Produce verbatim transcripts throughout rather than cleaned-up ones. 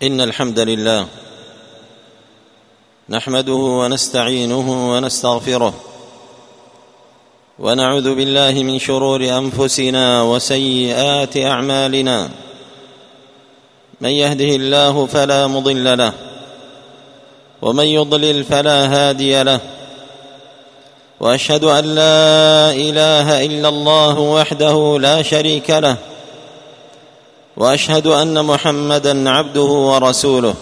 إن الحمد لله نحمده ونستعينه ونستغفره ونعوذ بالله من شرور أنفسنا وسيئات أعمالنا. من يهده الله فلا مضل له ومن يضلل فلا هادي له، وأشهد أن لا إله إلا الله وحده لا شريك له، وأشهد أن محمدًا عبده ورسوله.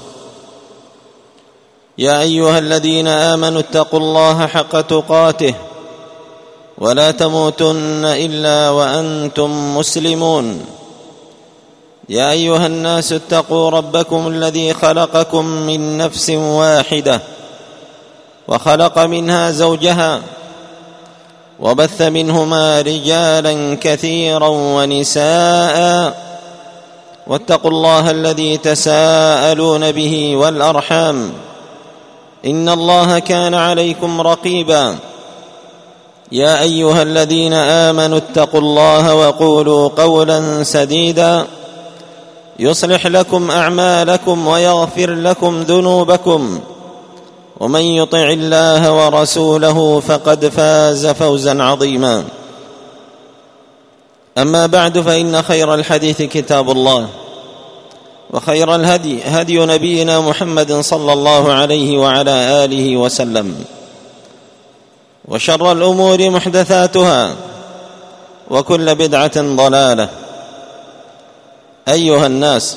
يا أيها الذين آمنوا اتقوا الله حق تقاته ولا تموتن إلا وأنتم مسلمون. يا أيها الناس اتقوا ربكم الذي خلقكم من نفس واحدة وخلق منها زوجها وبث منهما رجالا كثيرا ونساء، واتقوا الله الذي تساءلون به والأرحام إن الله كان عليكم رقيبا. يا أيها الذين آمنوا اتقوا الله وقولوا قولا سديدا يصلح لكم أعمالكم ويغفر لكم ذنوبكم، ومن يطع الله ورسوله فقد فاز فوزا عظيما. أما بعد، فإن خير الحديث كتاب الله، وخير الهدي هدي نبينا محمد صلى الله عليه وعلى آله وسلم، وشر الأمور محدثاتها، وكل بدعة ضلالة. أيها الناس،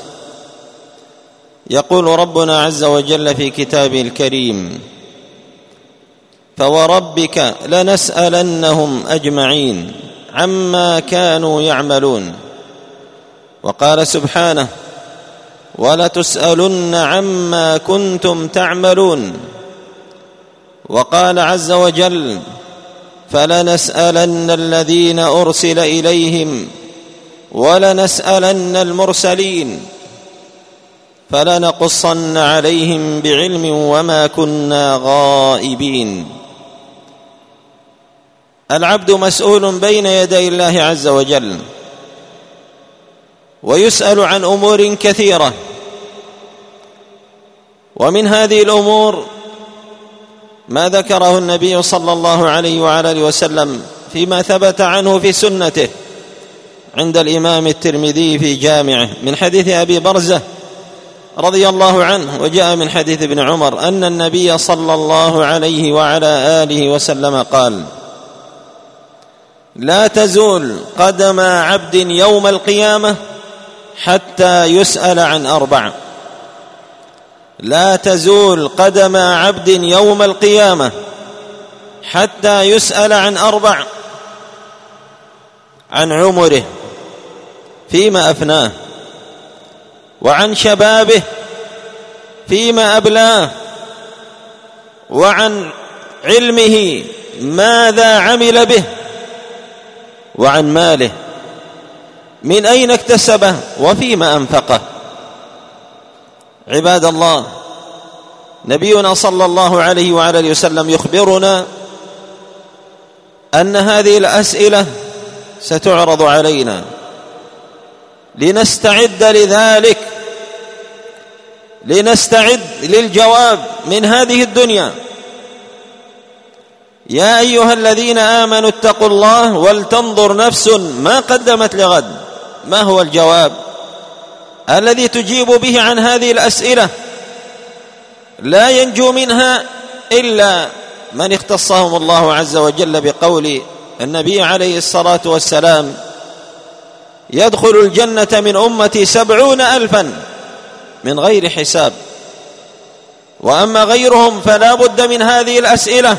يقول ربنا عز وجل في كتابه الكريم: فوربك لنسألنهم أجمعين عما كانوا يعملون. وقال سبحانه: ولتسألن عما كنتم تعملون. وقال عز وجل: فلنسألن الذين أرسل إليهم ولنسألن المرسلين فلنقصن عليهم بعلم وما كنا غائبين. العبد مسؤول بين يدي الله عز وجل، ويسأل عن أمور كثيرة، ومن هذه الأمور ما ذكره النبي صلى الله عليه وعلى آله وسلم فيما ثبت عنه في سنته عند الإمام الترمذي في جامعه من حديث أبي برزة رضي الله عنه، وجاء من حديث ابن عمر أن النبي صلى الله عليه وعلى آله وسلم قال: لا تزول قدم عبد يوم القيامة حتى يسأل عن أربع. لا تزول قدم عبد يوم القيامة حتى يسأل عن أربع: عن عمره فيما أفناه، وعن شبابه فيما أبلاه، وعن علمه ماذا عمل به، وعن ماله من أين اكتسبه وفيما أنفقه. عباد الله، نبينا صلى الله عليه وعلى آله وسلم يخبرنا أن هذه الأسئلة ستعرض علينا لنستعد لذلك، لنستعد للجواب من هذه الدنيا. يا أيها الذين آمنوا اتقوا الله ولتنظر نفس ما قدمت لغد. ما هو الجواب الذي تجيب به عن هذه الأسئلة؟ لا ينجو منها إلا من اختصهم الله عز وجل بقول النبي عليه الصلاة والسلام: يدخل الجنة من أمتي سبعون ألفا من غير حساب. وأما غيرهم فلا بد من هذه الأسئلة.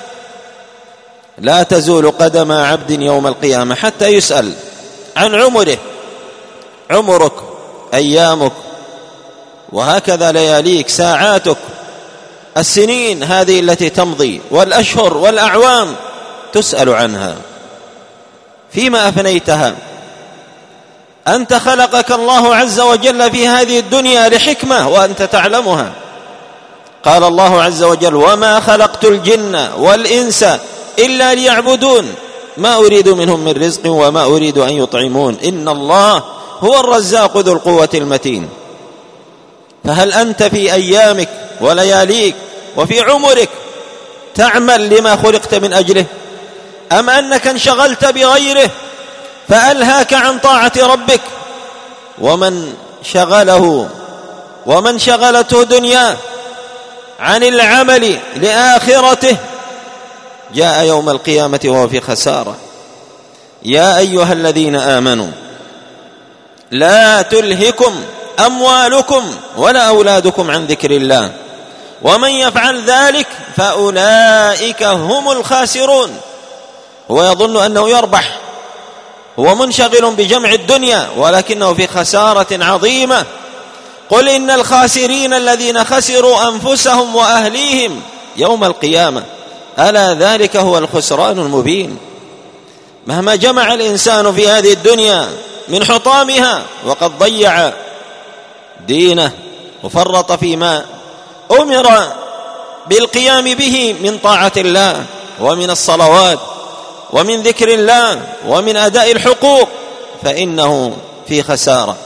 لا تزول قدم عبد يوم القيامة حتى يسأل عن عمره، عمرك أيامك، وهكذا لياليك، ساعاتك، السنين هذه التي تمضي، والأشهر والأعوام تسأل عنها. فيما أفنيتها. أنت خلقك الله عز وجل في هذه الدنيا لحكمة وأنت تعلمها. قال الله عز وجل: وما خلقت الجن والإنس إلا ليعبدون ما أريد منهم من رزق وما أريد أن يطعمون إن الله هو الرزاق ذو القوة المتين. فهل أنت في أيامك ولياليك وفي عمرك تعمل لما خلقت من أجله، أم أنك انشغلت بغيره فألهاك عن طاعة ربك؟ ومن شغله ومن شغلته دنياه عن العمل لآخرته جاء يوم القيامة وهو في خسارة. يا أيها الذين آمنوا لا تلهكم أموالكم ولا أولادكم عن ذكر الله ومن يفعل ذلك فأولئك هم الخاسرون. هو يظن أنه يربح، هو منشغل بجمع الدنيا ولكنه في خسارة عظيمة. قل إن الخاسرين الذين خسروا أنفسهم وأهليهم يوم القيامة ألا ذلك هو الخسران المبين. مهما جمع الإنسان في هذه الدنيا من حطامها وقد ضيع دينه وفرط فيما أمر بالقيام به من طاعة الله ومن الصلوات ومن ذكر الله ومن أداء الحقوق فإنه في خسارة.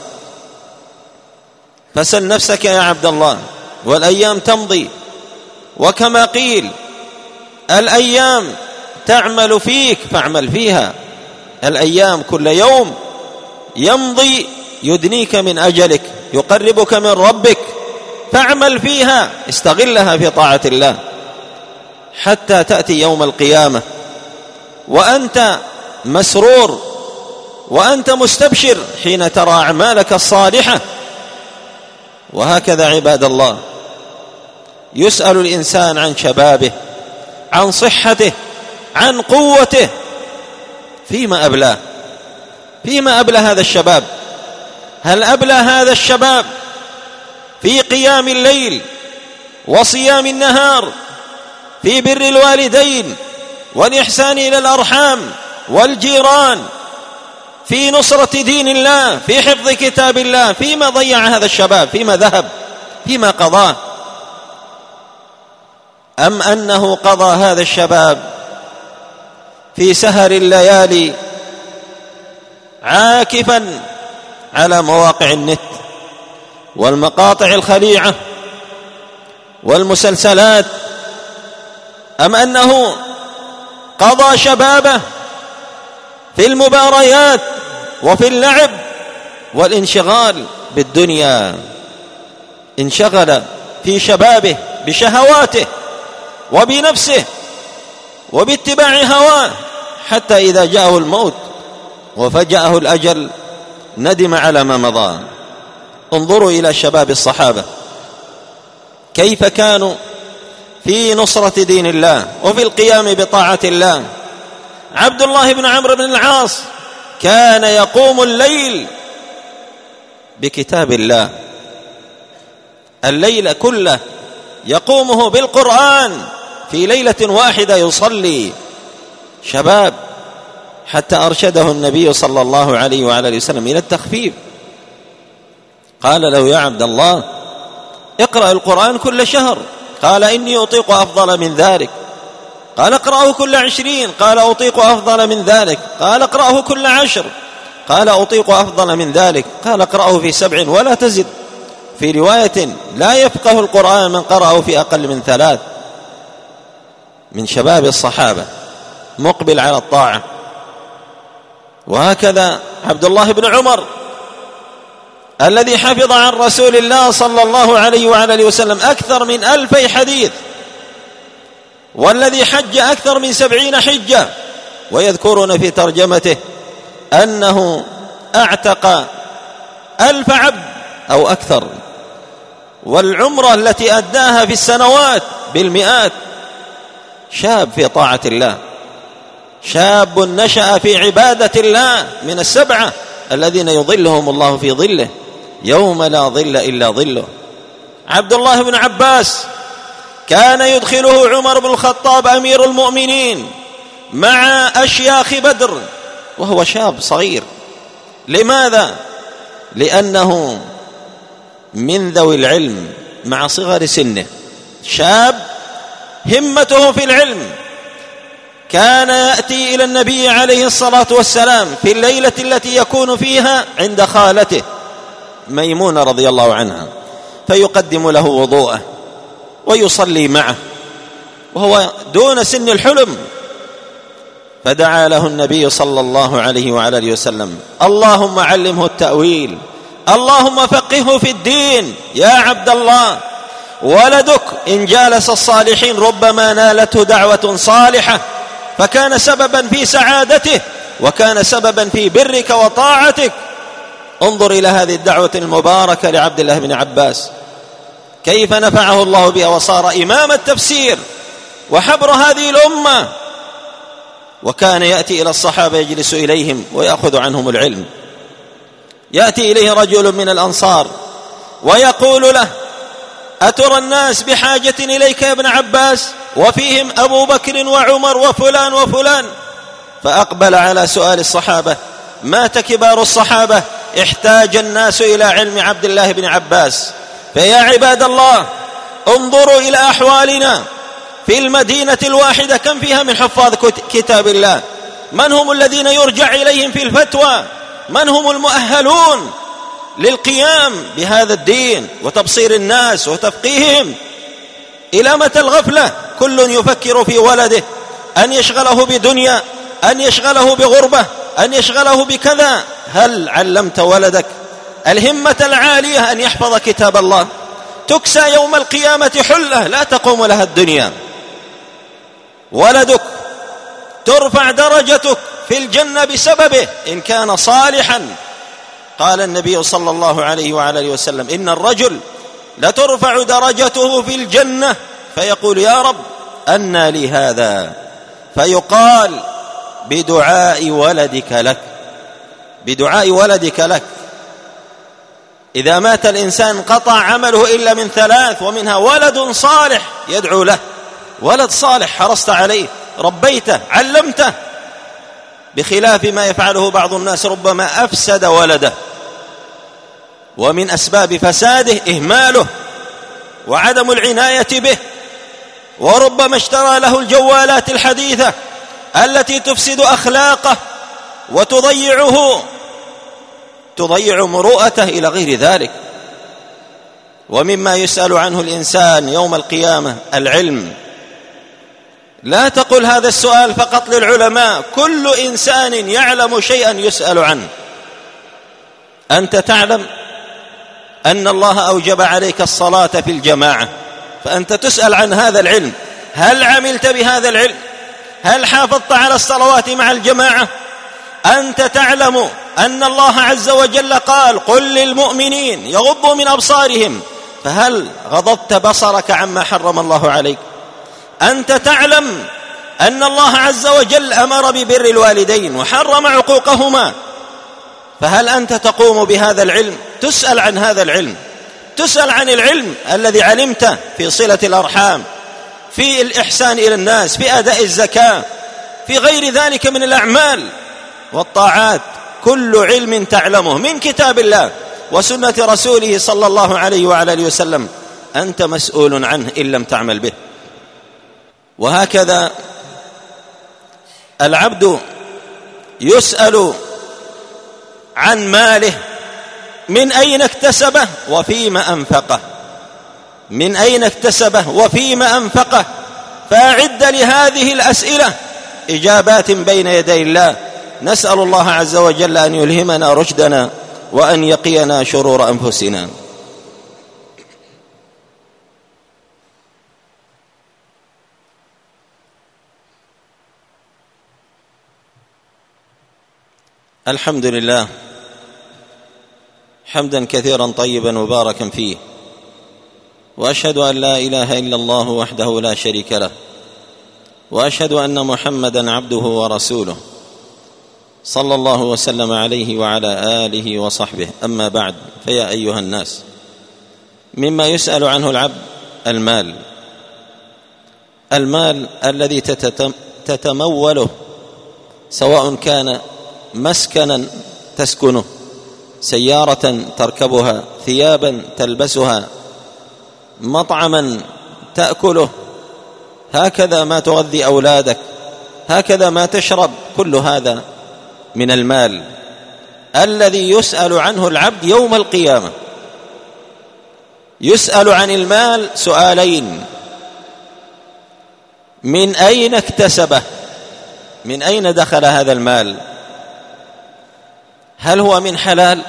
فسل نفسك يا عبد الله، والأيام تمضي، وكما قيل الأيام تعمل فيك فاعمل فيها. الأيام كل يوم يمضي يدنيك من أجلك، يقربك من ربك، فاعمل فيها، استغلها في طاعة الله حتى تأتي يوم القيامة وأنت مسرور وأنت مستبشر حين ترى أعمالك الصالحة. وهكذا عباد الله يسأل الإنسان عن شبابه، عن صحته، عن قوته، فيما أبلاه؟ فيما أبلى هذا الشباب؟ هل أبلى هذا الشباب في قيام الليل وصيام النهار، في بر الوالدين والإحسان إلى الأرحام والجيران، في نصرة دين الله، في حفظ كتاب الله؟ فيما ضيع هذا الشباب؟ فيما ذهب؟ فيما قضاه؟ أم أنه قضى هذا الشباب في سهر الليالي عاكفا على مواقع النت والمقاطع الخليعة والمسلسلات؟ أم أنه قضى شبابه في المباريات وفي اللعب والانشغال بالدنيا؟ انشغل في شبابه بشهواته وبنفسه وباتباع هواه، حتى إذا جاءه الموت وفجأه الأجل ندم على ما مضى. انظروا إلى شباب الصحابة كيف كانوا في نصرة دين الله وفي القيام بطاعة الله. عبد الله بن عمرو بن العاص كان يقوم الليل بكتاب الله، الليل كله يقومه بالقرآن، في ليلة واحدة يصلي. شباب حتى أرشده النبي صلى الله عليه وعلى آله وسلم إلى التخفيف، قال له يا عبد الله اقرأ القرآن كل شهر، قال إني أطيق أفضل من ذلك. قال اقرأه كل عشرين، قال أطيق أفضل من ذلك. قال اقرأه كل عشر، قال أطيق أفضل من ذلك. قال اقرأه في سبع ولا تزد. في رواية لا يفقه القرآن من قرأه في أقل من ثلاث. من شباب الصحابة مقبل على الطاعة. وهكذا عبد الله بن عمر الذي حفظ عن رسول الله صلى الله عليه وعلى آله وسلم أكثر من ألفي حديث، والذي حج أكثر من سبعين حجة، ويذكرون في ترجمته أنه أعتق ألف عبد أو أكثر، والعمرة التي أداها في السنوات بالمئات. شاب في طاعة الله، شاب نشأ في عبادة الله، من السبعة الذين يظلهم الله في ظله يوم لا ظل إلا ظله. عبد الله بن عباس كان يدخله عمر بن الخطاب أمير المؤمنين مع أشياخ بدر وهو شاب صغير. لماذا؟ لأنه من ذوي العلم مع صغر سنه، شاب همته في العلم. كان يأتي إلى النبي عليه الصلاة والسلام في الليلة التي يكون فيها عند خالته ميمونة رضي الله عنها، فيقدم له وضوءه ويصلي معه وهو دون سن الحلم. فدعا له النبي صلى الله عليه وعلى اله وسلم: اللهم علمه التأويل، اللهم فقهه في الدين. يا عبد الله، ولدك إن جالس الصالحين ربما نالته دعوة صالحة فكان سببا في سعادته وكان سببا في برك وطاعتك. انظر إلى هذه الدعوة المباركة لعبد الله بن عباس، كيف نفعه الله بها وصار إمام التفسير وحبر هذه الأمة. وكان يأتي إلى الصحابة يجلس إليهم ويأخذ عنهم العلم. يأتي إليه رجل من الأنصار ويقول له: أترى الناس بحاجة إليك يا ابن عباس؟ وفيهم أبو بكر وعمر وفلان وفلان. فأقبل على سؤال الصحابة: مات كبار الصحابة، احتاج الناس إلى علم عبد الله بن عباس. فيا عباد الله، انظروا إلى أحوالنا في المدينة الواحدة، كم فيها من حفاظ كتاب الله؟ من هم الذين يرجع إليهم في الفتوى؟ من هم المؤهلون للقيام بهذا الدين وتبصير الناس وتفقيههم؟ إلى متى الغفلة؟ كل يفكر في ولده، أن يشغله بدنيا، أن يشغله بغربة، أن يشغله بكذا. هل علمت ولدك الهمة العالية أن يحفظ كتاب الله؟ تكسى يوم القيامة حلة لا تقوم لها الدنيا. ولدك ترفع درجتك في الجنة بسببه إن كان صالحا. قال النبي صلى الله عليه وعلى اله وسلم: إن الرجل لترفع درجته في الجنة فيقول: يا رب أنى لي هذا؟ فيقال: بدعاء ولدك لك، بدعاء ولدك لك. إذا مات الإنسان قطع عمله إلا من ثلاث، ومنها ولد صالح يدعو له. ولد صالح حرصت عليه، ربيته، علمته، بخلاف ما يفعله بعض الناس، ربما أفسد ولده. ومن أسباب فساده إهماله وعدم العناية به، وربما اشترى له الجوالات الحديثة التي تفسد أخلاقه وتضيعه تضيع مروءته إلى غير ذلك. ومما يسأل عنه الإنسان يوم القيامة العلم. لا تقل هذا السؤال فقط للعلماء، كل إنسان يعلم شيئا يسأل عنه. أنت تعلم أن الله أوجب عليك الصلاة في الجماعة، فأنت تسأل عن هذا العلم. هل عملت بهذا العلم؟ هل حافظت على الصلوات مع الجماعة؟ أنت تعلم أن الله عز وجل قال: قل للمؤمنين يغضوا من أبصارهم، فهل غضضت بصرك عما حرم الله عليك؟ أنت تعلم أن الله عز وجل أمر ببر الوالدين وحرم عقوقهما، فهل أنت تقوم بهذا العلم؟ تسأل عن هذا العلم، تسأل عن العلم الذي علمته في صلة الأرحام، في الإحسان إلى الناس، في أداء الزكاة، في غير ذلك من الأعمال والطاعات. كل علم تعلمه من كتاب الله وسنة رسوله صلى الله عليه وعلى اله وسلم أنت مسؤول عنه إن لم تعمل به. وهكذا العبد يسأل عن ماله، من أين اكتسبه وفيما أنفقه، من أين اكتسبه وفيما أنفقه. فأعد لهذه الأسئلة إجابات بين يدي الله. نسأل الله عز وجل أن يلهمنا رشدنا وأن يقينا شرور أنفسنا. الحمد لله حمدا كثيرا طيبا مباركا فيه، وأشهد أن لا إله إلا الله وحده لا شريك له، وأشهد أن محمدا عبده ورسوله صلى الله وسلم عليه وعلى آله وصحبه. أما بعد، فيا أيها الناس، مما يسأل عنه العبد المال، المال الذي تتموله، سواء كان مسكنا تسكنه، سيارة تركبها، ثيابا تلبسها، مطعما تأكله، هكذا ما تغذي أولادك، هكذا ما تشرب. كل هذا من المال الذي يسأل عنه العبد يوم القيامة. يسأل عن المال سؤالين: من أين اكتسبه؟ من أين دخل هذا المال؟ هل هو من حلال؟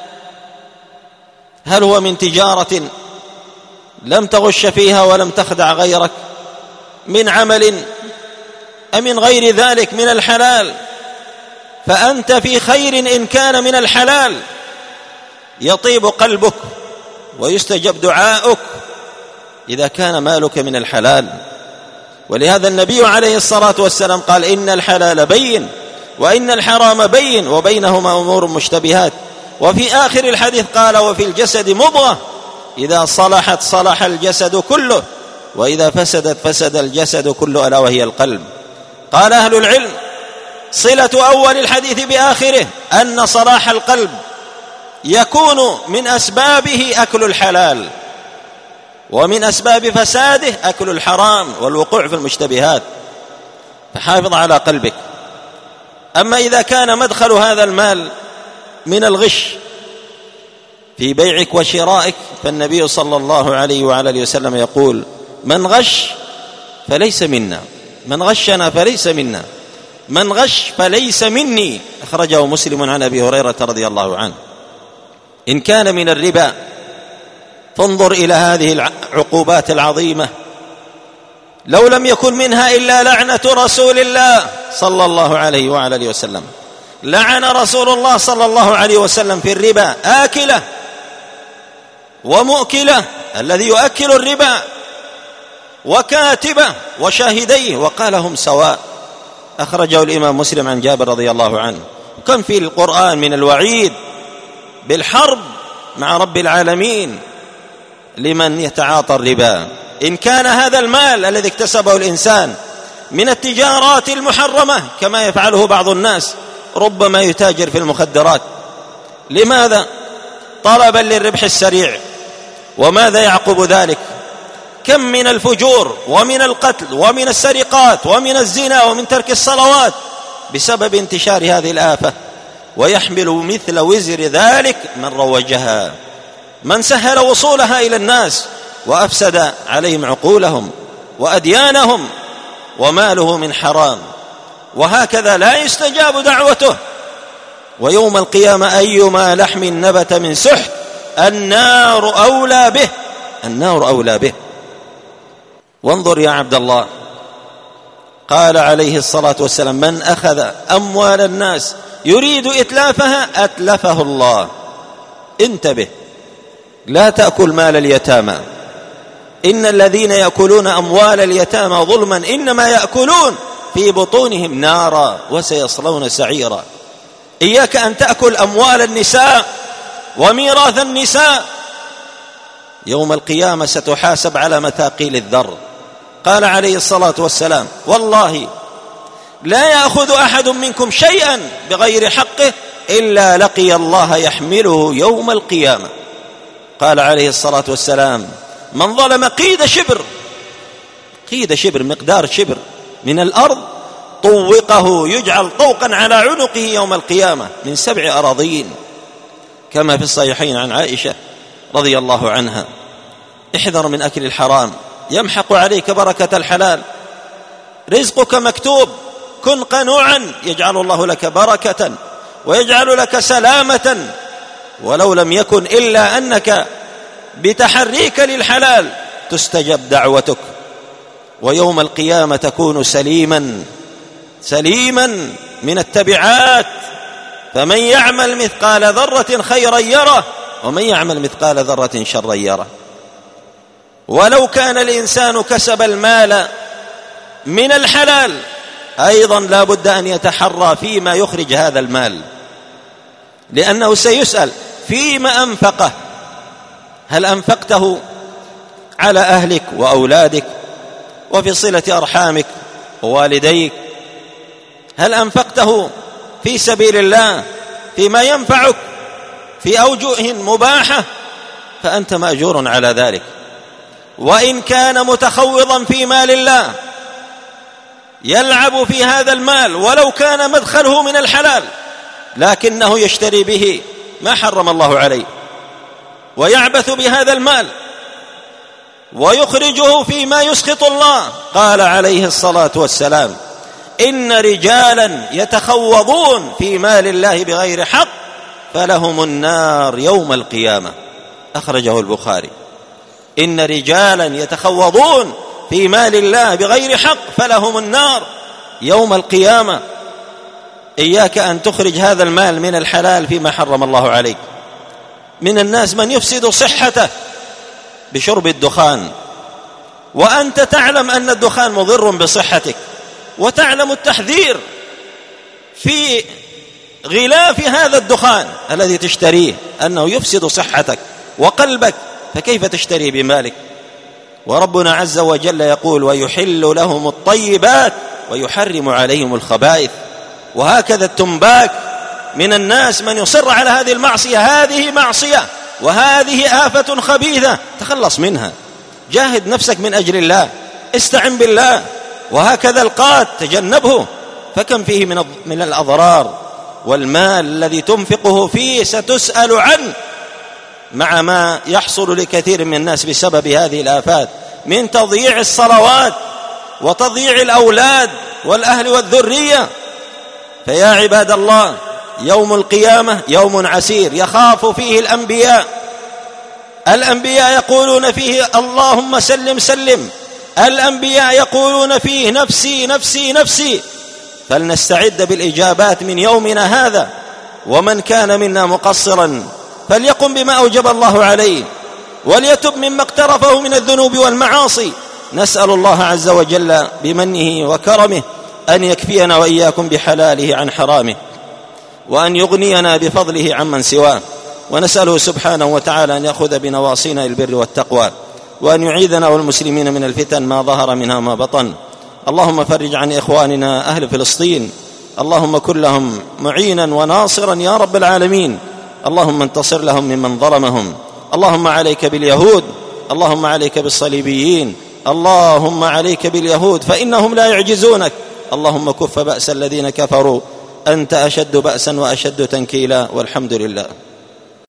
هل هو من تجارة لم تغش فيها ولم تخدع غيرك؟ من عمل أم من غير ذلك من الحلال؟ فأنت في خير إن كان من الحلال، يطيب قلبك ويستجب دعاؤك إذا كان مالك من الحلال. ولهذا النبي عليه الصلاة والسلام قال: إن الحلال بين وإن الحرام بين وبينهما أمور مشتبهات. وفي آخر الحديث قال: وفي الجسد مضغة إذا صلحت صلح الجسد كله وإذا فسدت فسد الجسد كله ألا وهي القلب. قال أهل العلم: صلة أول الحديث بآخره أن صلاح القلب يكون من أسبابه أكل الحلال، ومن أسباب فساده أكل الحرام والوقوع في المشتبهات، فحافظ على قلبك. أما إذا كان مدخل هذا المال من الغش في بيعك وشرائك، فالنبي صلى الله عليه وعلى آله وسلم يقول: من غش فليس منا، من غشنا فليس منا، من غش فليس مني. أخرجه مسلم عن أبي هريرة رضي الله عنه. إن كان من الربا فانظر إلى هذه العقوبات العظيمة، لو لم يكن منها إلا لعنة رسول الله صلى الله عليه وعلى آله وسلم. لعن رسول الله صلى الله عليه وسلم في الربا آكله ومؤكله، الذي يؤكل الربا وكاتبه وشاهديه، وقال: هم سواء. أخرجه الإمام مسلم عن جابر رضي الله عنه. كم في القرآن من الوعيد بالحرب مع رب العالمين لمن يتعاطى الربا. إن كان هذا المال الذي اكتسبه الإنسان من التجارات المحرمة كما يفعله بعض الناس، ربما يتاجر في المخدرات. لماذا؟ طلبا للربح السريع. وماذا يعقب ذلك؟ كم من الفجور ومن القتل ومن السرقات ومن الزنا ومن ترك الصلوات بسبب انتشار هذه الآفة. ويحمل مثل وزر ذلك من روجها، من سهل وصولها إلى الناس وأفسد عليهم عقولهم وأديانهم، وماله من حرام. وهكذا لا يستجاب دعوته. ويوم القيامة أيما لحم نبت من سحت النار أولى به، النار أولى به. وانظر يا عبد الله، قال عليه الصلاة والسلام: من أخذ أموال الناس يريد إتلافها أتلفه الله. انتبه، لا تأكل مال اليتامى، إن الذين يأكلون أموال اليتامى ظلما إنما يأكلون في بطونهم نارا وسيصلون سعيرا. إياك أن تأكل أموال النساء وميراث النساء، يوم القيامة ستحاسب على مثاقيل الذر. قال عليه الصلاة والسلام: والله لا يأخذ أحد منكم شيئا بغير حقه إلا لقي الله يحمله يوم القيامة. قال عليه الصلاة والسلام: من ظلم قيد شبر، قيد شبر مقدار شبر من الأرض، طوقه يجعل طوقا على عنقه يوم القيامة من سبع أراضين، كما في الصحيحين عن عائشة رضي الله عنها. احذر من أكل الحرام، يمحق عليك بركة الحلال. رزقك مكتوب، كن قنوعا يجعل الله لك بركة ويجعل لك سلامة. ولو لم يكن إلا أنك بتحريك للحلال تستجب دعوتك، ويوم القيامة تكون سليما سليما من التبعات. فمن يعمل مثقال ذرة خيرا يره ومن يعمل مثقال ذرة شرا يره. ولو كان الإنسان كسب المال من الحلال أيضا لا بد أن يتحرى فيما يخرج هذا المال، لأنه سيسأل فيما أنفقه. هل أنفقته على أهلك وأولادك وفي صلة أرحامك ووالديك؟ هل أنفقته في سبيل الله فيما ينفعك في أوجه مباحة؟ فأنت مأجور على ذلك. وإن كان متخوضا في مال الله يلعب في هذا المال ولو كان مدخله من الحلال، لكنه يشتري به ما حرم الله عليه ويعبث بهذا المال ويخرجه فيما يسخط الله. قال عليه الصلاة والسلام: إن رجالا يتخوضون في مال الله بغير حق فلهم النار يوم القيامة. أخرجه البخاري. إن رجالا يتخوضون في مال الله بغير حق فلهم النار يوم القيامة. إياك أن تخرج هذا المال من الحلال فيما حرم الله عليك. من الناس من يفسد صحته بشرب الدخان، وأنت تعلم أن الدخان مضر بصحتك، وتعلم التحذير في غلاف هذا الدخان الذي تشتريه أنه يفسد صحتك وقلبك، فكيف تشتري بمالك؟ وربنا عز وجل يقول: ويحل لهم الطيبات ويحرم عليهم الخبائث. وهكذا التنباك من الناس من يصر على هذه المعصية. هذه معصية وهذه آفة خبيثة، تخلص منها، جاهد نفسك من أجل الله، استعن بالله. وهكذا القات تجنبه، فكم فيه من من الأضرار، والمال الذي تنفقه فيه ستسأل عنه، مع ما يحصل لكثير من الناس بسبب هذه الآفات من تضييع الصلوات وتضييع الأولاد والأهل والذرية. فيا عباد الله، يوم القيامة يوم عسير يخاف فيه الأنبياء. الأنبياء يقولون فيه: اللهم سلم سلم. الأنبياء يقولون فيه: نفسي نفسي نفسي. فلنستعد بالإجابات من يومنا هذا. ومن كان منا مقصرا فليقم بما أوجب الله عليه، وليتب مما اقترفه من الذنوب والمعاصي. نسأل الله عز وجل بمنه وكرمه أن يكفينا وإياكم بحلاله عن حرامه، وأن يغنينا بفضله عمن سواه. ونسأله سبحانه وتعالى أن يأخذ بنواصينا البر والتقوى، وأن يعيذنا والمسلمين من الفتن ما ظهر منها ما بطن. اللهم فرج عن إخواننا أهل فلسطين، اللهم كن لهم معينا وناصرا يا رب العالمين. اللهم انتصر لهم ممن ظلمهم. اللهم عليك باليهود، اللهم عليك بالصليبيين، اللهم عليك باليهود فإنهم لا يعجزونك. اللهم كف بأس الذين كفروا، أنت أشد بأسا وأشد تنكيلا، والحمد لله.